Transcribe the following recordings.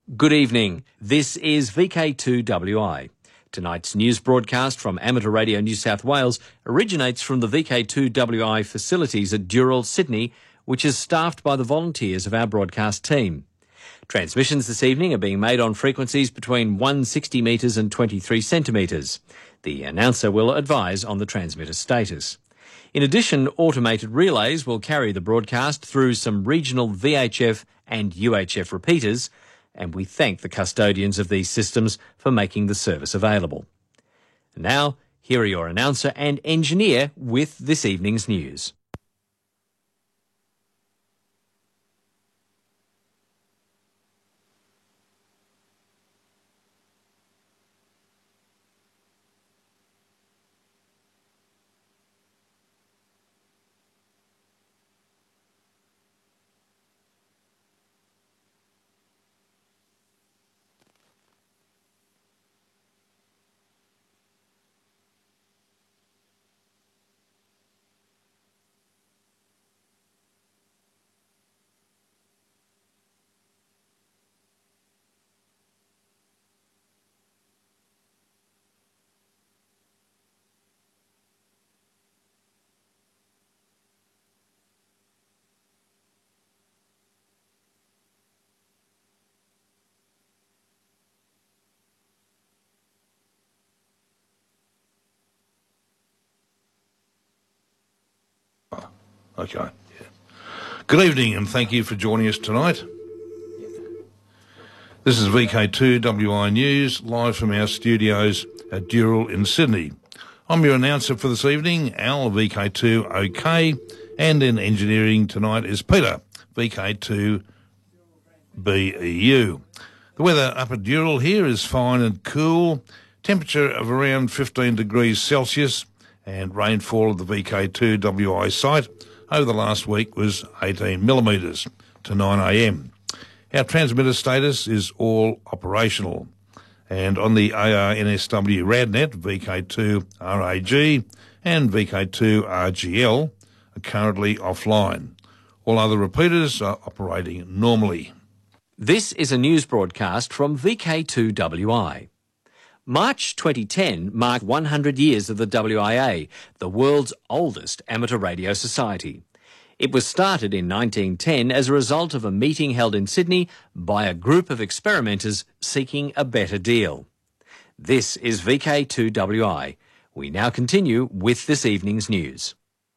Good evening. This is VK2WI. Tonight's news broadcast from Amateur Radio New South Wales originates from the VK2WI facilities at Dural, Sydney, which is staffed by the volunteers of our broadcast team. Transmissions this evening are being made on frequencies between 160 metres and 23 centimetres. The announcer will advise on the transmitter status. In addition, automated relays will carry the broadcast through some regional VHF and UHF repeaters, and we thank the custodians of these systems for making the service available. And now, here are your announcer and engineer with this evening's news. Okay. Yeah. Good evening and thank you for joining us tonight. This is VK2WI News, live from our studios at Dural in Sydney. I'm your announcer for this evening, Al, VK2OK, and in engineering tonight is Peter, VK2BEU. The weather up at Dural here is fine and cool, temperature of around 15 degrees Celsius, and rainfall of the VK2WI site over the last week was 18 millimetres to 9 a.m. Our transmitter status is all operational. And on the ARNSW RadNet, VK2RAG and VK2RGL are currently offline. All other repeaters are operating normally. This is a news broadcast from VK2WI. March 2010 marked 100 years of the WIA, the world's oldest amateur radio society. It was started in 1910 as a result of a meeting held in Sydney by a group of experimenters seeking a better deal. This is VK2WI. We now continue with this evening's news.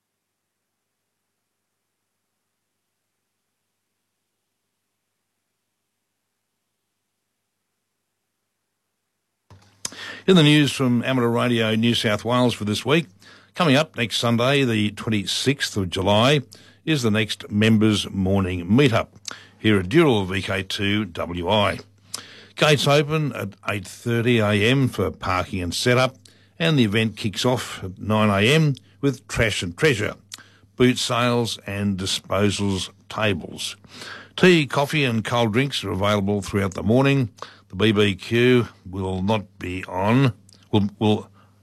In the news from Amateur Radio New South Wales for this week, coming up next Sunday, the 26th of July, is the next Members Morning Meetup here at Dural VK2WI. Gates open at 8:30am for parking and setup, and the event kicks off at 9am with Trash and Treasure, boot sales and disposals tables. Tea, coffee and cold drinks are available throughout the morning. The BBQ will not be on, will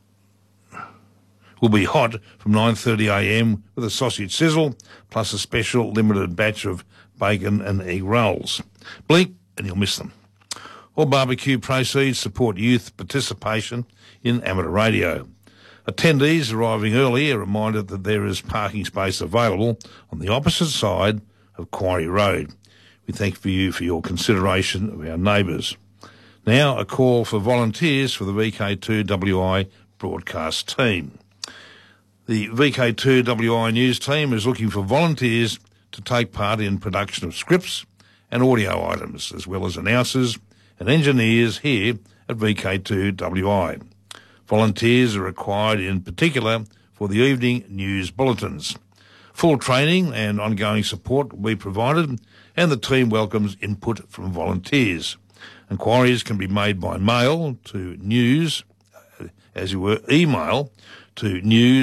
be hot from 9:30am with a sausage sizzle plus a special limited batch of bacon and egg rolls. Blink and you'll miss them. All barbecue proceeds support youth participation in amateur radio. Attendees arriving early are reminded that there is parking space available on the opposite side of Quarry Road. We thank you for your consideration of our neighbours. Now a call for volunteers for the VK2WI broadcast team. The VK2WI news team is looking for volunteers to take part in production of scripts and audio items, as well as announcers and engineers here at VK2WI. Volunteers are required in particular for the evening news bulletins. Full training and ongoing support will be provided, and the team welcomes input from volunteers. Inquiries can be made by mail to news, email to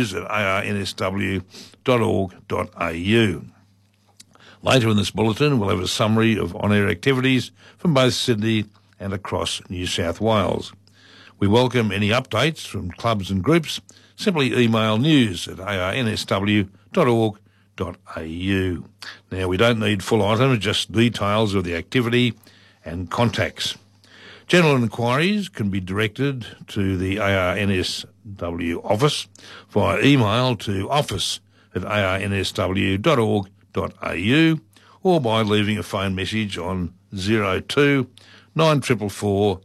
news@arnsw.org.au. Later in this bulletin, we'll have a summary of on-air activities from both Sydney and across New South Wales. We welcome any updates from clubs and groups. Simply email news@arnsw.org.au. Now, we don't need full items, just details of the activity and contacts. General inquiries can be directed to the ARNSW office via email to office@arnsw.org.au or by leaving a phone message on 02 9444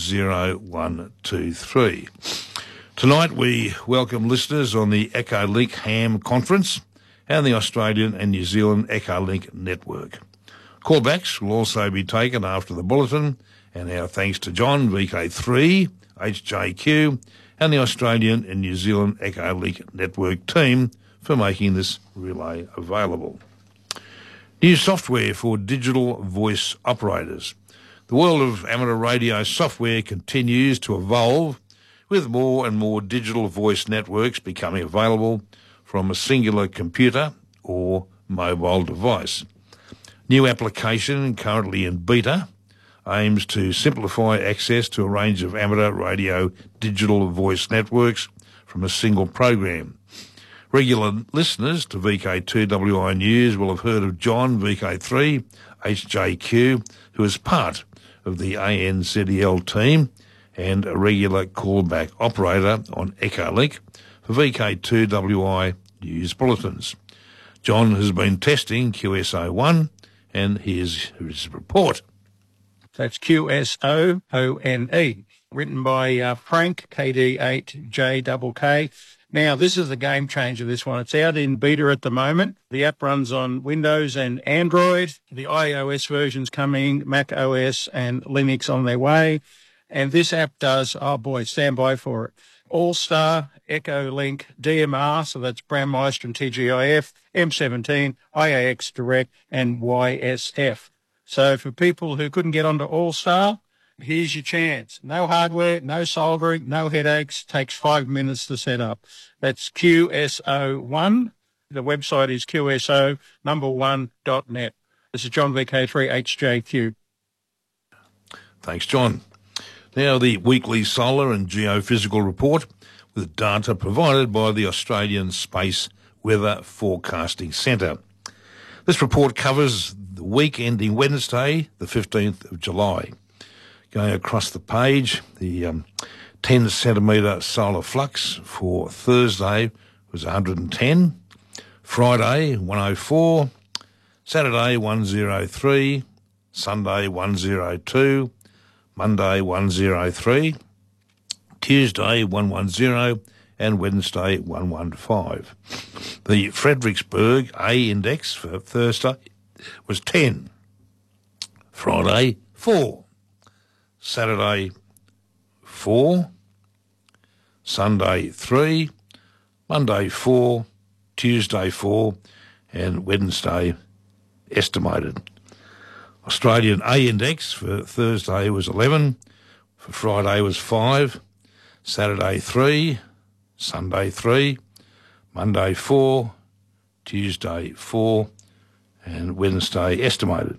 0123. Tonight we welcome listeners on the Echolink Ham Conference and the Australian and New Zealand Echolink Network. Callbacks will also be taken after the bulletin, and our thanks to John, VK3, HJQ, and the Australian and New Zealand Echolink Network team for making this relay available. New software for digital voice operators. The world of amateur radio software continues to evolve, with more and more digital voice networks becoming available from a singular computer or mobile device. New application currently in beta aims to simplify access to a range of amateur radio digital voice networks from a single program. Regular listeners to VK2WI News will have heard of John, VK3, HJQ, who is part of the ANZEL team and a regular callback operator on Echolink for VK2WI News Bulletins. John has been testing QSO1, and here's his report. That's QSOONE, written by Frank, KD8JKK. Now, this is the game changer, this one. It's out in beta at the moment. The app runs on Windows and Android. The iOS version's coming, Mac OS and Linux on their way. And this app does, oh boy, stand by for it, All-Star, Echolink, DMR, so that's Brandmeister and TGIF, M17, IAX Direct, and YSF. So for people who couldn't get onto All-Star, here's your chance. No hardware, no soldering, no headaches. Takes 5 minutes to set up. That's QSO1. The website is QSO1.net. This is John VK3 HJQ. Thanks, John. Now the weekly solar and geophysical report with data provided by the Australian Space Weather Forecasting Centre. This report covers the week ending Wednesday, the 15th of July. Going across the page, the 10 centimetre solar flux for Thursday was 110, Friday 104, Saturday 103, Sunday 102, Monday 103, Tuesday 110, and Wednesday 115. The Fredericksburg A index for Thursday was 10, Friday 4, Saturday 4, Sunday 3, Monday 4, Tuesday 4, and Wednesday estimated. Australian A index for Thursday was 11, for Friday was 5, Saturday 3, Sunday 3, Monday 4, Tuesday 4, and Wednesday estimated.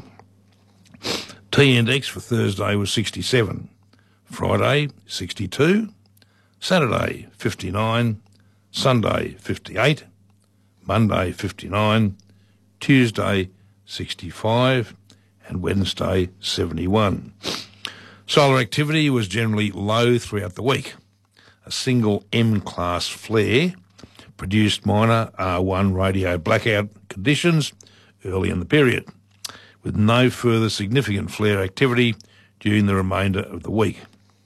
T index for Thursday was 67, Friday 62, Saturday 59, Sunday 58, Monday 59, Tuesday 65, and Wednesday 71. Solar activity was generally low throughout the week. A single M-class flare produced minor R1 radio blackout conditions early in the period, with no further significant flare activity during the remainder of the week.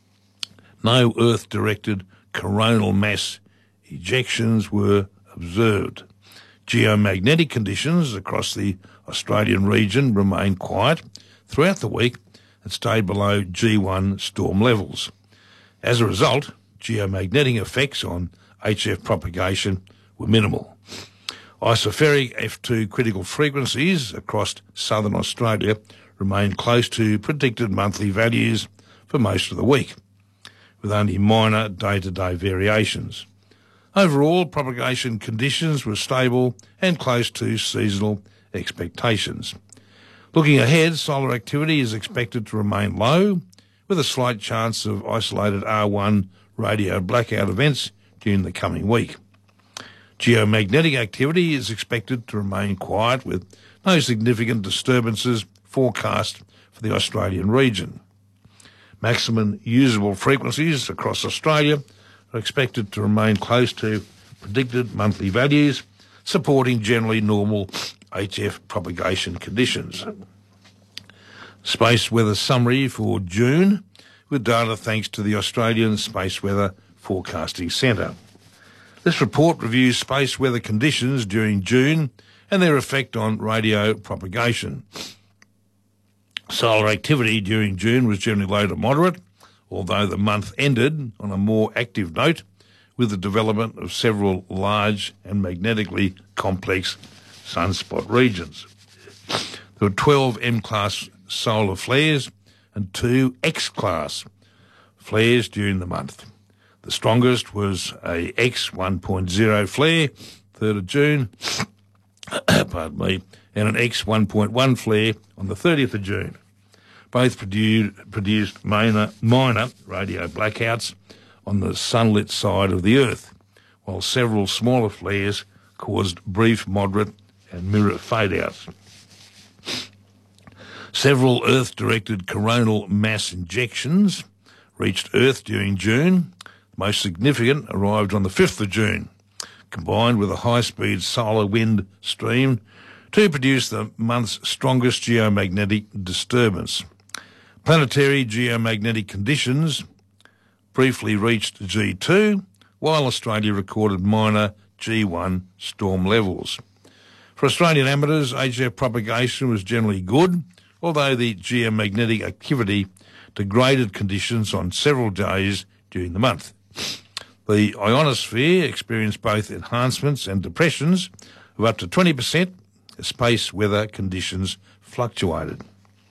No Earth-directed coronal mass ejections were observed. Geomagnetic conditions across the Australian region remained quiet throughout the week and stayed below G1 storm levels. As a result, geomagnetic effects on HF propagation were minimal. Isospheric F2 critical frequencies across southern Australia remained close to predicted monthly values for most of the week, with only minor day-to-day variations. Overall, propagation conditions were stable and close to seasonal expectations. Looking ahead, solar activity is expected to remain low, with a slight chance of isolated R1 radio blackout events during the coming week. Geomagnetic activity is expected to remain quiet, with no significant disturbances forecast for the Australian region. Maximum usable frequencies across Australia are expected to remain close to predicted monthly values, supporting generally normal HF propagation conditions. Space weather summary for June, with data thanks to the Australian Space Weather Forecasting Centre. This report reviews space weather conditions during June and their effect on radio propagation. Solar activity during June was generally low to moderate, although the month ended on a more active note with the development of several large and magnetically complex sunspot regions. There were 12 M-class solar flares and 2 X-class flares during the month. The strongest was a X 1.0 flare, 3rd of June, pardon me, and an X 1.1 flare on the 30th of June. Both produced minor radio blackouts on the sunlit side of the Earth, while several smaller flares caused brief, moderate and mirror fade-outs. Several Earth-directed coronal mass injections reached Earth during June. The most significant arrived on the 5th of June, combined with a high-speed solar wind stream to produce the month's strongest geomagnetic disturbance. Planetary geomagnetic conditions briefly reached G2, while Australia recorded minor G1 storm levels. For Australian amateurs, HF propagation was generally good, although the geomagnetic activity degraded conditions on several days during the month. The ionosphere experienced both enhancements and depressions of up to 20% as space weather conditions fluctuated.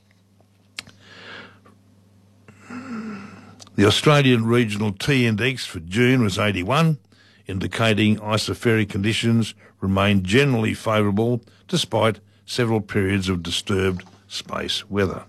The Australian Regional T-index for June was 81, indicating isospheric conditions remained generally favourable despite several periods of disturbed space weather.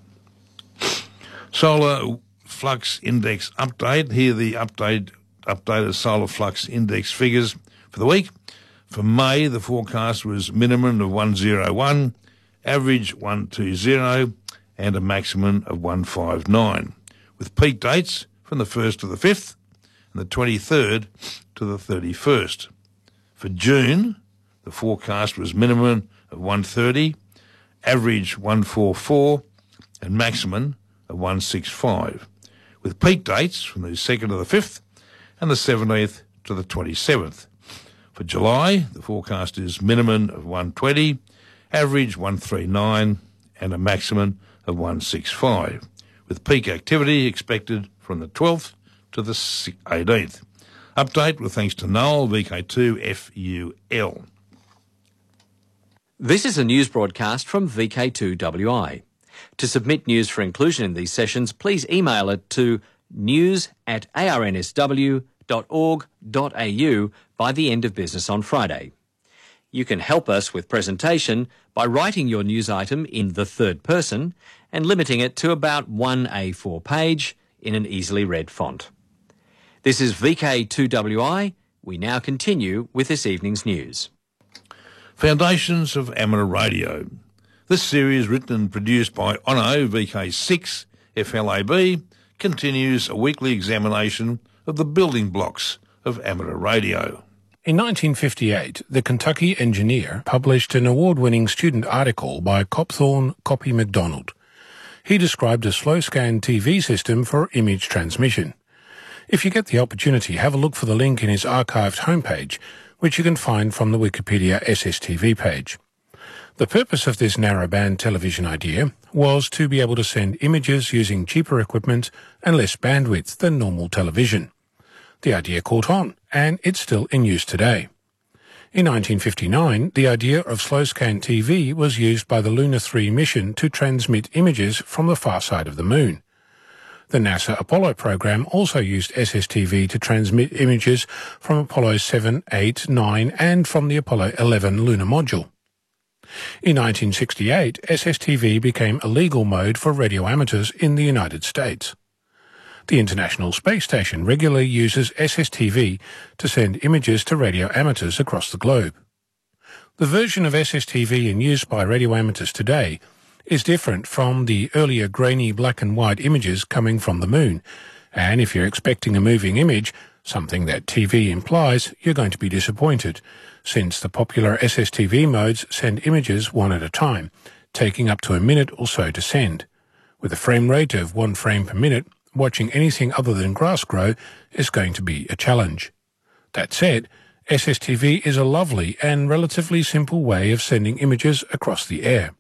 Solar Flux Index update. Here the updated Solar Flux Index figures for the week. For May, the forecast was minimum of 101, average 120 and a maximum of 159, with peak dates from the 1st to the 5th and the 23rd to the 31st. For June, the forecast was minimum of 130, average 144 and maximum of 165, with peak dates from the 2nd to the 5th and the 17th to the 27th. For July, the forecast is minimum of 120, average 139 and a maximum of 165, with peak activity expected from the 12th to the 18th. Update with thanks to Noel, VK2FUL. This is a news broadcast from VK2WI. To submit news for inclusion in these sessions, please email it to news@arnsw.org.au by the end of business on Friday. You can help us with presentation by writing your news item in the third person and limiting it to about one A4 page in an easily read font. This is VK2WI. We now continue with this evening's news. Foundations of Amateur Radio. This series, written and produced by ONO VK6 FLAB, continues a weekly examination of the building blocks of amateur radio. In 1958, the Kentucky Engineer published an award-winning student article by Copthorne Copy MacDonald. He described a slow-scan TV system for image transmission. If you get the opportunity, have a look for the link in his archived homepage, which you can find from the Wikipedia SSTV page. The purpose of this narrowband television idea was to be able to send images using cheaper equipment and less bandwidth than normal television. The idea caught on, and it's still in use today. In 1959, the idea of slow-scan TV was used by the Luna 3 mission to transmit images from the far side of the moon. The NASA Apollo program also used SSTV to transmit images from Apollo 7, 8, 9 and from the Apollo 11 lunar module. In 1968, SSTV became a legal mode for radio amateurs in the United States. The International Space Station regularly uses SSTV to send images to radio amateurs across the globe. The version of SSTV in use by radio amateurs today is different from the earlier grainy black and white images coming from the moon. And if you're expecting a moving image, something that TV implies, you're going to be disappointed, since the popular SSTV modes send images one at a time, taking up to a minute or so to send. With a frame rate of 1 frame per minute, watching anything other than grass grow is going to be a challenge. That said, SSTV is a lovely and relatively simple way of sending images across the air.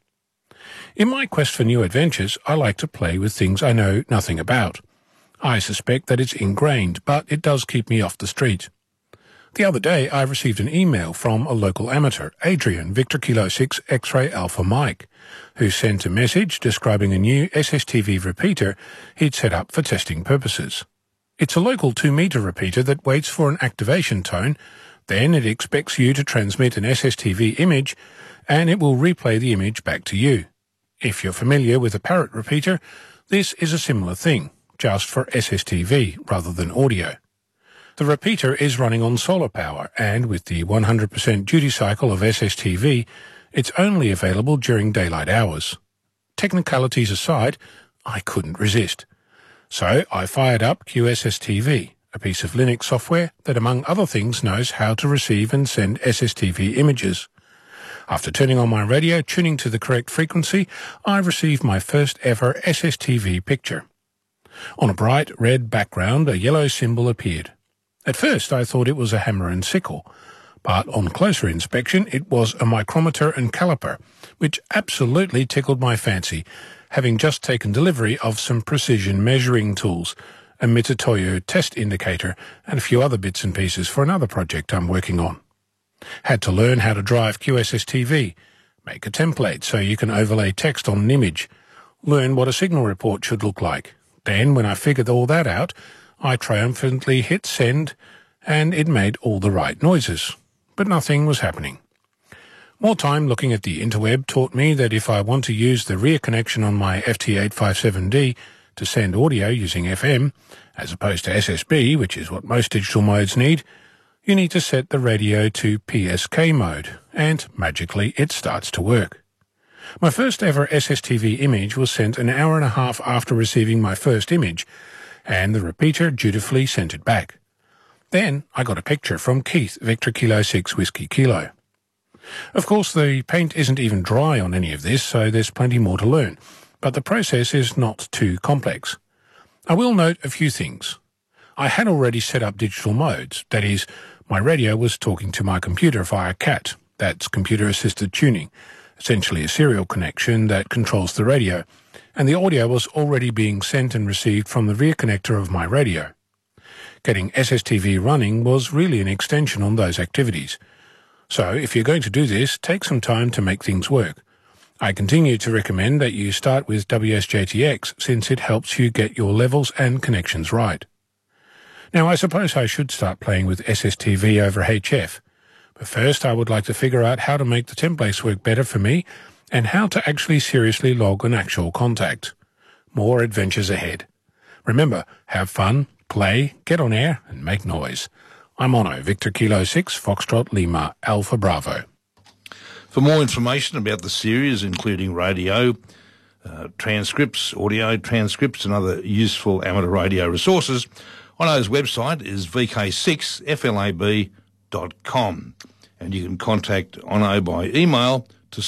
In my quest for new adventures, I like to play with things I know nothing about. I suspect that it's ingrained, but it does keep me off the street. The other day, I received an email from a local amateur, Adrian, Victor Kilo 6 X-Ray Alpha Mike, who sent a message describing a new SSTV repeater he'd set up for testing purposes. It's a local 2-meter repeater that waits for an activation tone, then it expects you to transmit an SSTV image, and it will replay the image back to you. If you're familiar with a parrot repeater, this is a similar thing, just for SSTV rather than audio. The repeater is running on solar power, and with the 100% duty cycle of SSTV, it's only available during daylight hours. Technicalities aside, I couldn't resist. So I fired up QSSTV, a piece of Linux software that, among other things, knows how to receive and send SSTV images. After turning on my radio, tuning to the correct frequency, I received my first ever SSTV picture. On a bright red background, a yellow symbol appeared. At first, I thought it was a hammer and sickle, but on closer inspection, it was a micrometer and caliper, which absolutely tickled my fancy, having just taken delivery of some precision measuring tools, a Mitutoyo test indicator, and a few other bits and pieces for another project I'm working on. Had to learn how to drive QSSTV, make a template so you can overlay text on an image, learn what a signal report should look like. Then, when I figured all that out, I triumphantly hit send, and it made all the right noises. But nothing was happening. More time looking at the interweb taught me that if I want to use the rear connection on my FT857D to send audio using FM, as opposed to SSB, which is what most digital modes need, you need to set the radio to PSK mode, and magically it starts to work. My first ever SSTV image was sent an hour and a half after receiving my first image, and the repeater dutifully sent it back. Then I got a picture from Keith, Victor Kilo 6 Whiskey Kilo. Of course, the paint isn't even dry on any of this, so there's plenty more to learn, but the process is not too complex. I will note a few things. I had already set up digital modes, that is, my radio was talking to my computer via CAT, that's computer-assisted tuning, essentially a serial connection that controls the radio, and the audio was already being sent and received from the rear connector of my radio. Getting SSTV running was really an extension on those activities. So if you're going to do this, take some time to make things work. I continue to recommend that you start with WSJTX since it helps you get your levels and connections right. Now I suppose I should start playing with SSTV over HF, but first I would like to figure out how to make the templates work better for me and how to actually seriously log an actual contact. More adventures ahead. Remember, have fun, play, get on air and make noise. I'm Ono, Victor Kilo 6, Foxtrot Lima, Alpha Bravo. For more information about the series, including radio, transcripts, audio transcripts and other useful amateur radio resources, Ono's website is vk6flab.com, and you can contact Ono by email to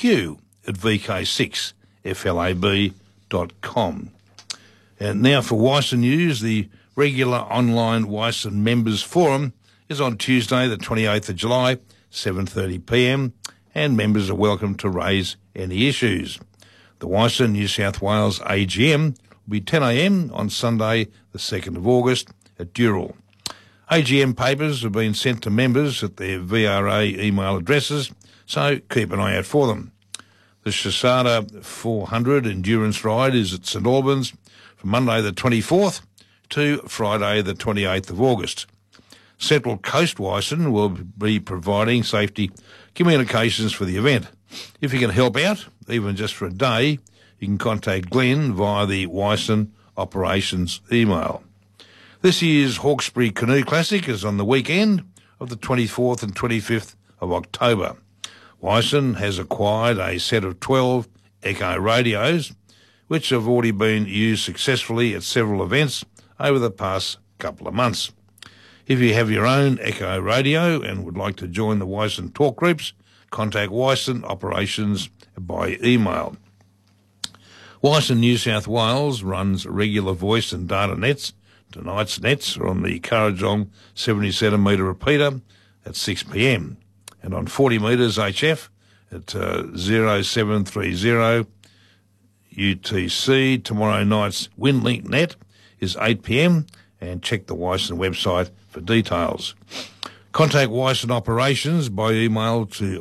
cq@vk6flab.com. And now for Wyson News, the regular online Wyson Members Forum is on Tuesday the 28th of July, 7:30pm, and members are welcome to raise any issues. The Wyson New South Wales AGM will be 10am on Sunday the 2nd of August at Dural. AGM papers have been sent to members at their VRA email addresses, so keep an eye out for them. The Shasada 400 endurance ride is at St Albans from Monday the 24th to Friday the 28th of August. Central Coast Wyson will be providing safety communications for the event. If you can help out, even just for a day, you can contact Glenn via the Wyson Operations email. This year's Hawkesbury Canoe Classic is on the weekend of the 24th and 25th of October. Wyson has acquired a set of 12 Echo radios, which have already been used successfully at several events over the past couple of months. If you have your own Echo radio and would like to join the Wyson talk groups, contact Wyson Operations by email. Wyson New South Wales runs regular voice and data nets. Tonight's nets are on the Currajong 70cm repeater at 6 p.m. and on 40 metres HF at 0730 UTC. Tomorrow night's WinLink net is 8 p.m. and check the Wyson website for details. Contact Wyson Operations by email to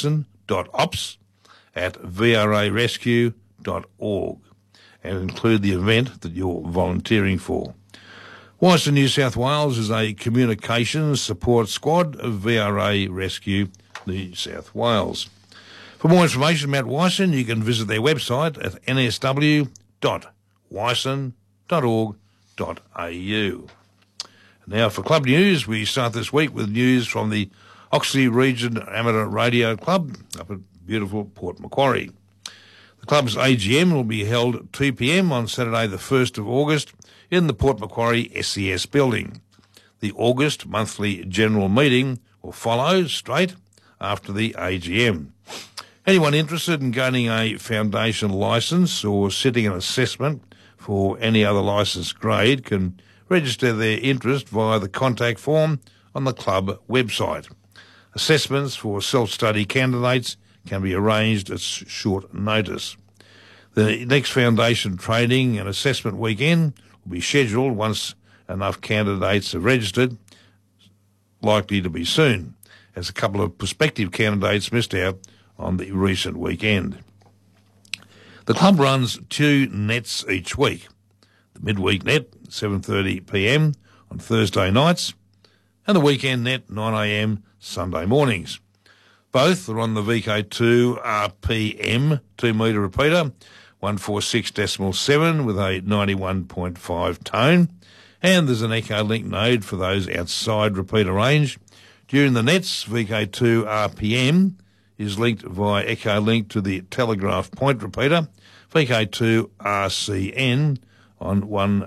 wyson.ops@vrarescue.org and include the event that you're volunteering for. Wyson New South Wales is a communications support squad of VRA Rescue New South Wales. For more information about Wyson, you can visit their website at nsw.wyson.org.au. Now for club news, we start this week with news from the Oxley Region Amateur Radio Club up at beautiful Port Macquarie. The club's AGM will be held at 2 p.m. on Saturday the 1st of August in the Port Macquarie SCS building. The August monthly general meeting will follow straight after the AGM. Anyone interested in gaining a foundation licence or sitting an assessment for any other licence grade can register their interest via the contact form on the club website. Assessments for self-study candidates can be arranged at short notice. The next foundation training and assessment weekend will be scheduled once enough candidates have registered, likely to be soon, as a couple of prospective candidates missed out on the recent weekend. The club runs 2 nets each week. The midweek net, 7:30 p.m. on Thursday nights, and the weekend net, 9 a.m. Sunday mornings. Both are on the VK2 RPM 2-metre repeater, 146.7 with a 91.5 tone, and there's an Echo Link node for those outside repeater range. During the nets, VK2 RPM is linked via Echo Link to the Telegraph Point repeater, VK2 RCN on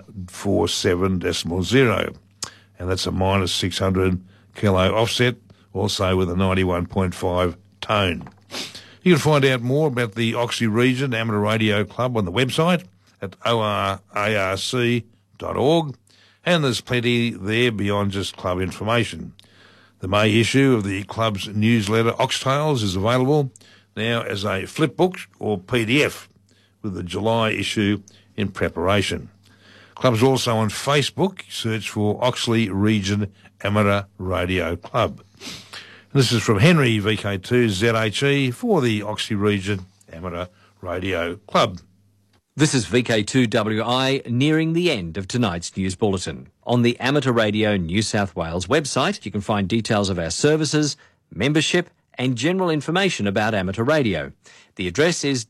147.0, and that's a minus 600 kilo offset, also with a 91.5 tone. You can find out more about the Oxley Region Amateur Radio Club on the website at orarc.org, and there's plenty there beyond just club information. The May issue of the club's newsletter Oxtails is available now as a flipbook or PDF, with the July issue in preparation. Club's also on Facebook. Search for Oxley Region Amateur Radio Club. This is from Henry, VK2ZHE, for the Oxley Region Amateur Radio Club. This is VK2WI nearing the end of tonight's news bulletin. On the Amateur Radio New South Wales website, you can find details of our services, membership and general information about amateur radio. The address is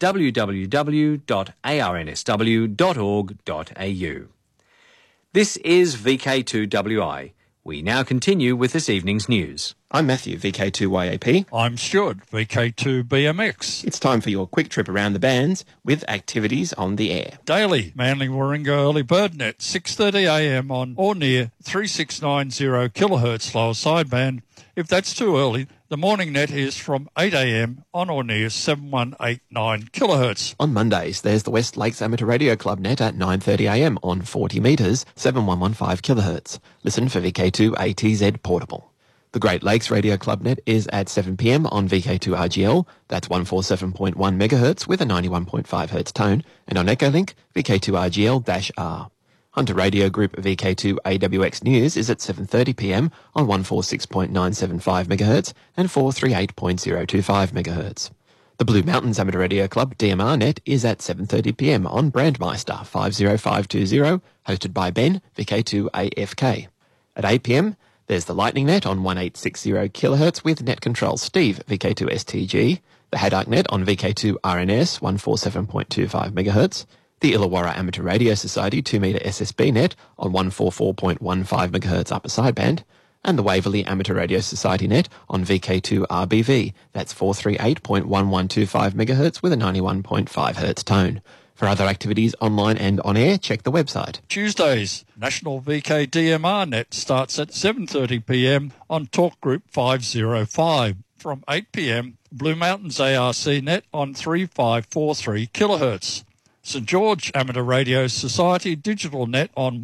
www.arnsw.org.au. This is VK2WI. We now continue with this evening's news. I'm Matthew, VK2YAP. I'm Stuart, VK2BMX. It's time for your quick trip around the bands with activities on the air. Daily, Manly Warringah Early Bird Net, 6:30 a.m. on or near 3690 kilohertz lower sideband. If that's too early, the morning net is from 8 a.m. on or near 7189 kilohertz. On Mondays, there's the West Lakes Amateur Radio Club net at 9:30 a.m. on 40 metres, 7115 kilohertz. Listen for VK2 ATZ Portable. The Great Lakes Radio Club net is at 7 p.m. on VK2 RGL, that's 147.1 megahertz with a 91.5 hertz tone, and on Echolink, VK2 RGL-R. Hunter Radio Group VK2 AWX News is at 7:30 p.m. on 146.975 megahertz and 438.025 megahertz. The Blue Mountains Amateur Radio Club DMR net is at 7:30 p.m. on Brandmeister 50520, hosted by Ben, VK2 AFK. At 8 p.m, there's the Lightning net on 1860 kilohertz with net control Steve, VK2 STG, the Haddock net on VK2 RNS 147.25 megahertz, the Illawarra Amateur Radio Society 2-metre SSB net on 144.15 megahertz upper sideband, and the Waverley Amateur Radio Society net on VK2 RBV. That's 438.1125 MHz with a 91.5 Hz tone. For other activities online and on air, check the website. Tuesdays, National VK DMR net starts at 7:30 p.m. on Talk Group 505. From 8 p.m, Blue Mountains ARC net on 3543 kHz. St George Amateur Radio Society digital net on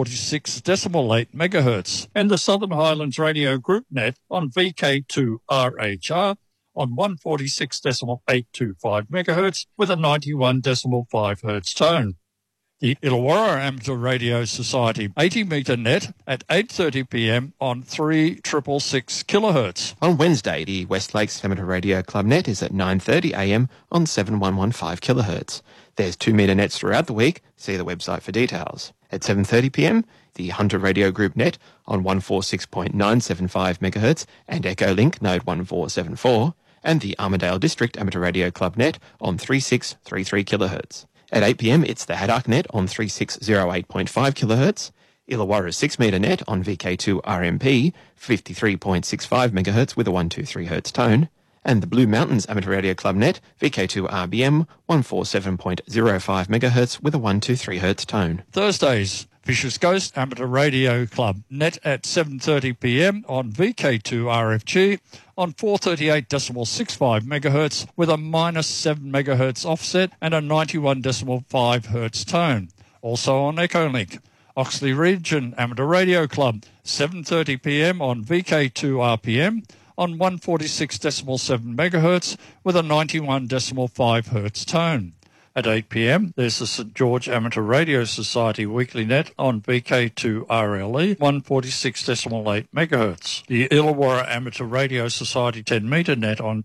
146.8 MHz. And the Southern Highlands Radio Group net on VK2 RHR on 146.825 MHz with a 91.5 Hz tone. The Illawarra Amateur Radio Society 80 metre net at 8:30 p.m. on 3666 kHz. On Wednesday, the West Lakes Amateur Radio Club net is at 9:30 a.m. on 7115 kHz. There's 2 metre nets throughout the week. See the website for details. At 7:30 p.m, the Hunter Radio Group net on 146.975 MHz and Echolink node 1474, and the Armidale District Amateur Radio Club net on 3633 kHz. At 8 p.m, it's the Haddock net on 3608.5 kHz, Illawarra's 6 metre net on VK2 RMP 53.65 MHz with a 123 Hz tone, and the Blue Mountains Amateur Radio Club net VK2 RBM 147.05 MHz with a 123 Hz tone. Thursdays, Fisher's Ghost Amateur Radio Club net at 7:30 p.m. on VK2 RFG on 438.65 MHz with a -7 MHz offset and a 91.5 Hz tone. Also on Echolink. Oxley Region Amateur Radio Club 7:30 p.m. on VK2 RPM on 146.7 MHz with a 91.5 Hz tone. At 8 p.m, there's the St George Amateur Radio Society weekly net on VK2 RLE 146.8 MHz. The Illawarra Amateur Radio Society 10 metre net on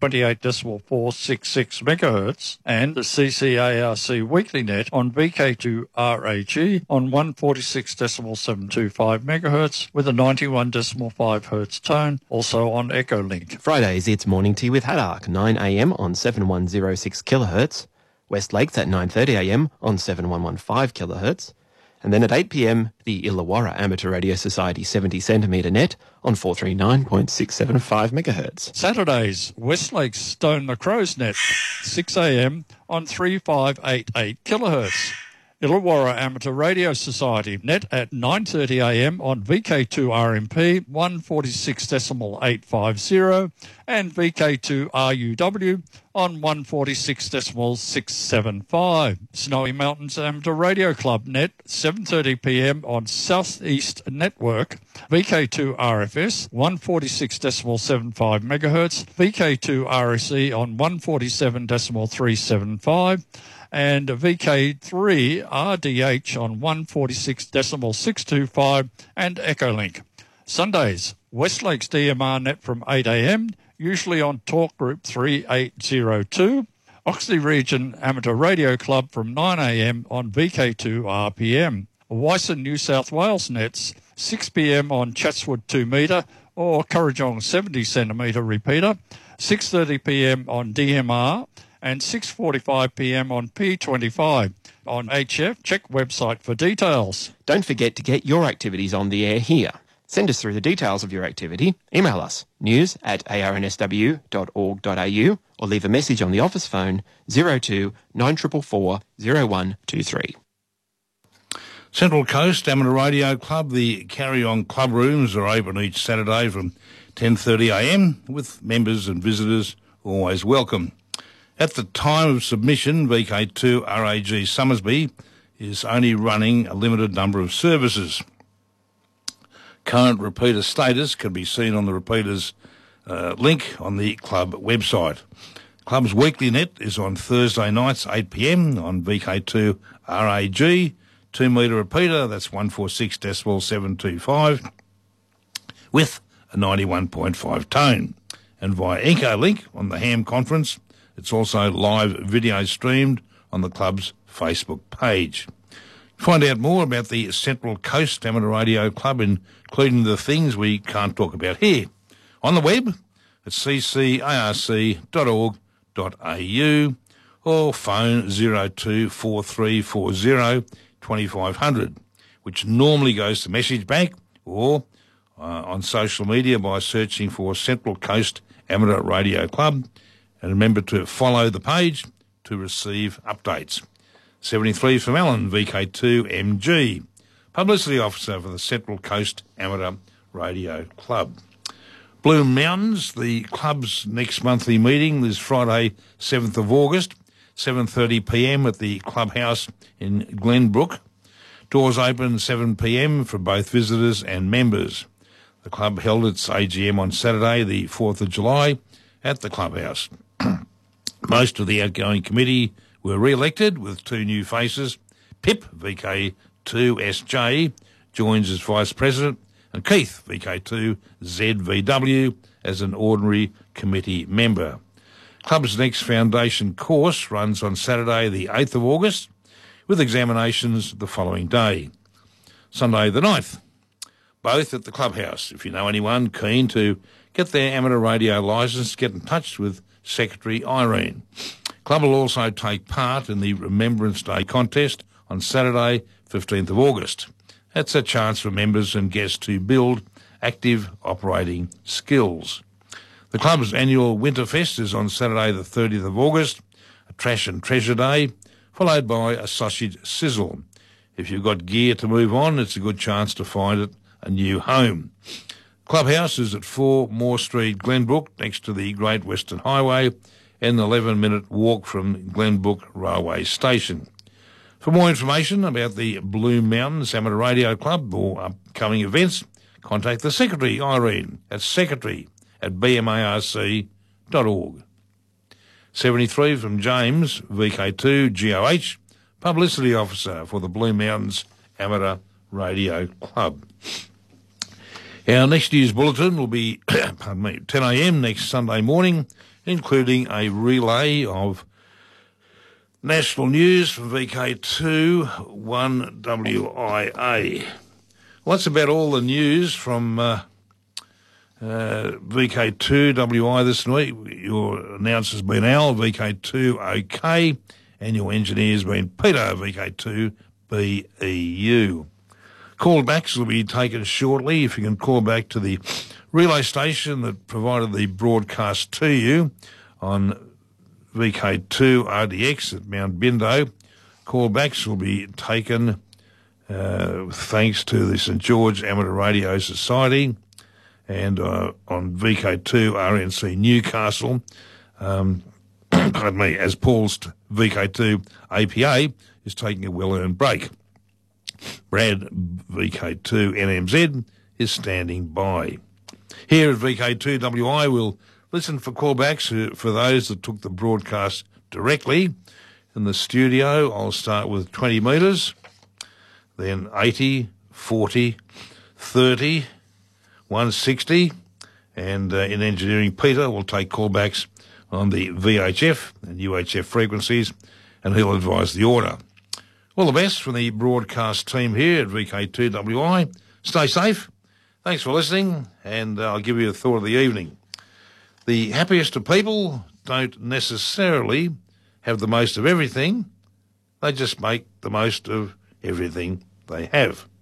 28.466 MHz and the CCARC weekly net on VK2 RAG on 146.725 MHz with a 91.5 Hz tone, also on Echolink. Fridays, it's Morning Tea with Haddock, 9 a.m. on 7106 kHz. West Lakes at 9:30 a.m. on 7115 kHz, and then at 8 p.m, the Illawarra Amateur Radio Society 70 centimetre net on 439.675 MHz. Saturdays, West Lakes Stone the Crows net, 6 a.m. on 3588 kHz. Illawarra Amateur Radio Society net at 9:30 a.m. on VK2 RMP 146.850 and VK2 RUW on 146.675. Snowy Mountains Amateur Radio Club net 7:30 p.m. on Southeast Network VK2 RFS 146.75 MHz, VK2 RSE on 147.375 and VK3 RDH on 146.625 and Echolink. Sundays, West Lakes DMR net from 8 a.m, usually on Talk Group 3802. Oxley Region Amateur Radio Club from 9 a.m. on VK2 RPM. Wyson New South Wales nets 6 p.m. on Chatswood 2 metre or Currajong 70 centimetre repeater, 6:30 p.m. on DMR and 6:45 p.m. on P25. On HF, check website for details. Don't forget to get your activities on the air here. Send us through the details of your activity. Email us news@arnsw.org.au or leave a message on the office phone 02 9444 0123. Central Coast Amateur Radio Club, the Carry-On Club Rooms are open each Saturday from 10:30 a.m, with members and visitors always welcome. At the time of submission, VK2 RAG Summersby is only running a limited number of services. Current repeater status can be seen on the repeaters link on the club website. Club's weekly net is on Thursday nights 8 p.m. on VK2 RAG, 2 metre repeater, that's 146.725, with a 91.5 tone. And via Echolink on the Ham Conference, it's also live video streamed on the club's Facebook page. Find out more about the Central Coast Amateur Radio Club, including the things we can't talk about here, on the web at ccarc.org.au or phone 024340 2500, which normally goes to Message Bank, or on social media by searching for Central Coast Amateur Radio Club, and remember to follow the page to receive updates. 73 from Alan, VK2MG, Publicity Officer for the Central Coast Amateur Radio Club. Bloom Mountains, the club's next monthly meeting is Friday, 7th of August, 7:30pm at the clubhouse in Glenbrook. Doors open 7pm for both visitors and members. The club held its AGM on Saturday, the 4th of July, at the clubhouse. Most of the outgoing committee were re-elected with two new faces. Pip, VK2SJ, joins as Vice President, and Keith, VK2ZVW, as an ordinary committee member. Club's next foundation course runs on Saturday, the 8th of August, with examinations the following day, Sunday the 9th, both at the clubhouse. If you know anyone keen to get their amateur radio licence, get in touch with Secretary Irene. Club will also take part in the Remembrance Day contest on Saturday, 15th of August. That's a chance for members and guests to build active operating skills. The club's annual Winterfest is on Saturday, the 30th of August, a Trash and Treasure Day, followed by a sausage sizzle. If you've got gear to move on, it's a good chance to find it a new home. Clubhouse is at 4 Moore Street, Glenbrook, next to the Great Western Highway, and an 11-minute walk from Glenbrook Railway Station. For more information about the Bloom Mountains Amateur Radio Club or upcoming events, contact the Secretary, Irene, at secretary@bmarc.org. 73 from James, VK2GOH, Publicity Officer for the Bloom Mountains Amateur Radio Club. Our next news bulletin will be 10 a.m. next Sunday morning, including a relay of national news from VK2 1WIA. Well, that's about all the news from VK2WI this week. Your announcer's been Al, VK2 OK, and your engineer's been Peter, VK2 BEU. Callbacks will be taken shortly. If you can call back to the relay station that provided the broadcast to you on VK2 RDX at Mount Bindo, callbacks will be taken thanks to the St George Amateur Radio Society and on VK2 RNC Newcastle, pardon me, as Paul's VK2 APA is taking a well-earned break. Brad, VK2 NMZ, is standing by. Here at VK2WI, we'll listen for callbacks for those that took the broadcast directly. In the studio, I'll start with 20 metres, then 80, 40, 30, 160, and in engineering, Peter will take callbacks on the VHF and UHF frequencies, and he'll advise the order. All the best from the broadcast team here at VK2WI. Stay safe. Thanks for listening, and I'll give you a thought of the evening. The happiest of people don't necessarily have the most of everything. They just make the most of everything they have.